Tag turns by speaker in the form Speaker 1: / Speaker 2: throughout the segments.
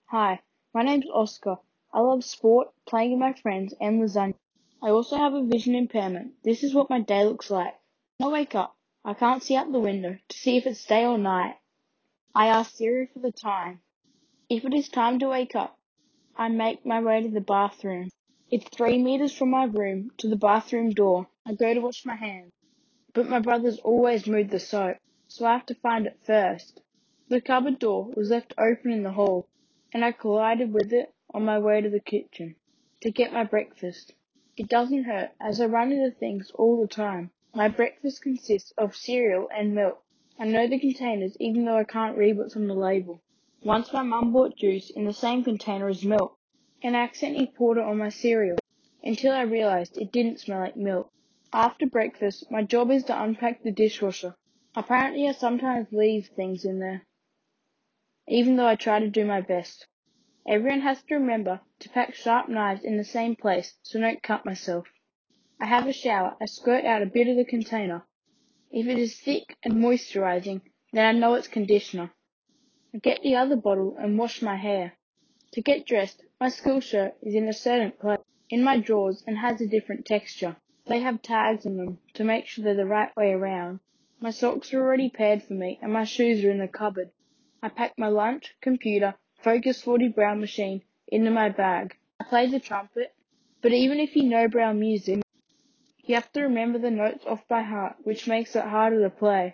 Speaker 1: Hi, my name's Oscar. I love sport, playing with my friends, and lasagna. I also have a vision impairment. This is what my day looks like. When I wake up, I can't see out the window to see if it's day or night. I ask Siri for the time. If it is time to wake up, I make my way to the bathroom. It's 3 meters from my room to the bathroom door. I go to wash my hands, but my brother's always moved the soap, so I have to find it first. The cupboard door was left open in the hall, and I collided with it on my way to the kitchen to get my breakfast. It doesn't hurt, as I run into things all the time. My breakfast consists of cereal and milk. I know the containers even though I can't read what's on the label. Once my mum bought juice in the same container as milk, and I accidentally poured it on my cereal, until I realised it didn't smell like milk. After breakfast, my job is to unpack the dishwasher. Apparently I sometimes leave things in there, even though I try to do my best. Everyone has to remember to pack sharp knives in the same place so I don't cut myself. I have a shower. I squirt out a bit of the container. If it is thick and moisturising, then I know it's conditioner. I get the other bottle and wash my hair. To get dressed, my school shirt is in a certain place in my drawers and has a different texture. They have tags on them to make sure they're the right way around. My socks are already paired for me and my shoes are in the cupboard. I pack my lunch, computer, Focus 40 Brown machine into my bag. I play the trumpet, but even if you know Brown music, you have to remember the notes off by heart, which makes it harder to play.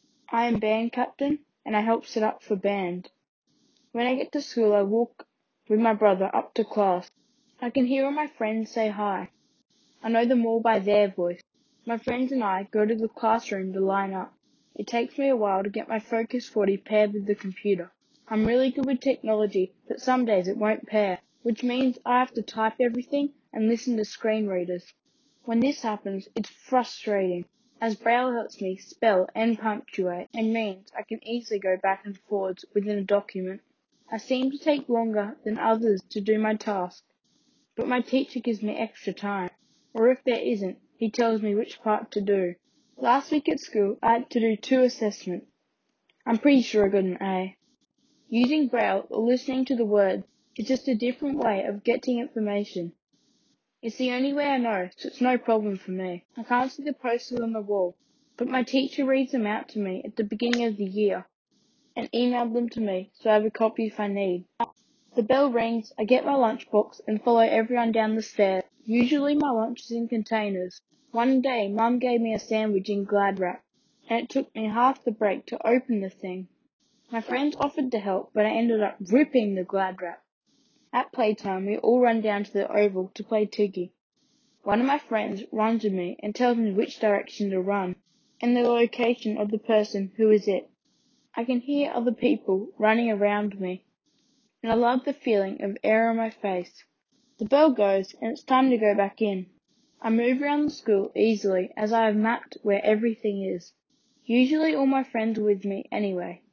Speaker 1: I am band captain and I help set up for band. When I get to school, I walk with my brother up to class. I can hear all my friends say hi. I know them all by their voice. My friends and I go to the classroom to line up. It takes me a while to get my Focus 40 paired with the computer. I'm really good with technology, but some days it won't pair, which means I have to type everything and listen to screen readers. When this happens, it's frustrating, as Braille helps me spell and punctuate, and means I can easily go back and forwards within a document. I seem to take longer than others to do my task, but my teacher gives me extra time. Or if there isn't, he tells me which part to do. Last week at school, I had to do 2 assessments. I'm pretty sure I got an A. Using Braille or listening to the words is just a different way of getting information. It's the only way I know, so it's no problem for me. I can't see the posters on the wall, but my teacher reads them out to me at the beginning of the year and emailed them to me, so I have a copy if I need. The bell rings, I get my lunchbox and follow everyone down the stairs. Usually my lunch is in containers. One day, Mum gave me a sandwich in Glad wrap, and it took me half the break to open the thing. My friends offered to help, but I ended up ripping the Glad wrap. At playtime, we all run down to the oval to play Tiggy. One of my friends runs with me and tells me which direction to run, and the location of the person who is it. I can hear other people running around me, and I love the feeling of air on my face. The bell goes, and it's time to go back in. I move around the school easily as I have mapped where everything is. Usually all my friends are with me anyway.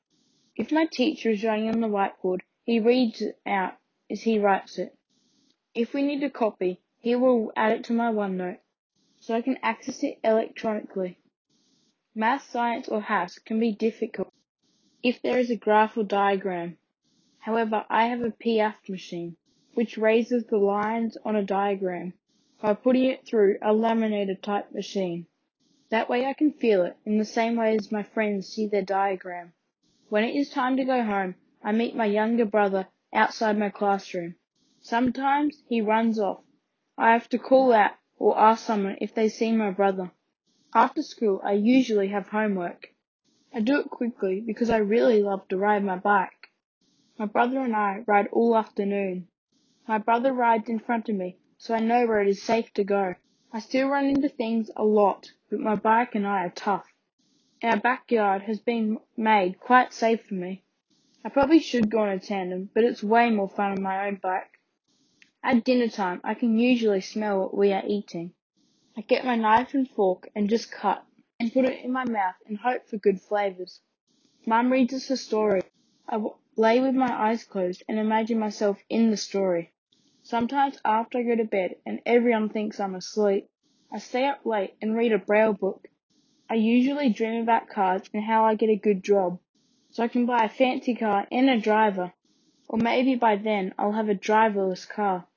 Speaker 1: If my teacher is writing on the whiteboard, he reads it out as he writes it. If we need a copy, he will add it to my OneNote, so I can access it electronically. Math, science, or HASS can be difficult if there is a graph or diagram. However, I have a PF machine, which raises the lines on a diagram by putting it through a laminator type machine. That way I can feel it in the same way as my friends see their diagram. When it is time to go home, I meet my younger brother outside my classroom. Sometimes he runs off. I have to call out or ask someone if they see my brother. After school, I usually have homework. I do it quickly because I really love to ride my bike. My brother and I ride all afternoon. My brother rides in front of me, so I know where it is safe to go. I still run into things a lot, but my bike and I are tough. Our backyard has been made quite safe for me. I probably should go on a tandem, but it's way more fun on my own bike. At dinner time, I can usually smell what we are eating. I get my knife and fork and just cut and put it in my mouth and hope for good flavours. Mum reads us a story. Lay with my eyes closed and imagine myself in the story. Sometimes after I go to bed and everyone thinks I'm asleep, I stay up late and read a Braille book. I usually dream about cars and how I get a good job, so I can buy a fancy car and a driver. Or maybe by then I'll have a driverless car.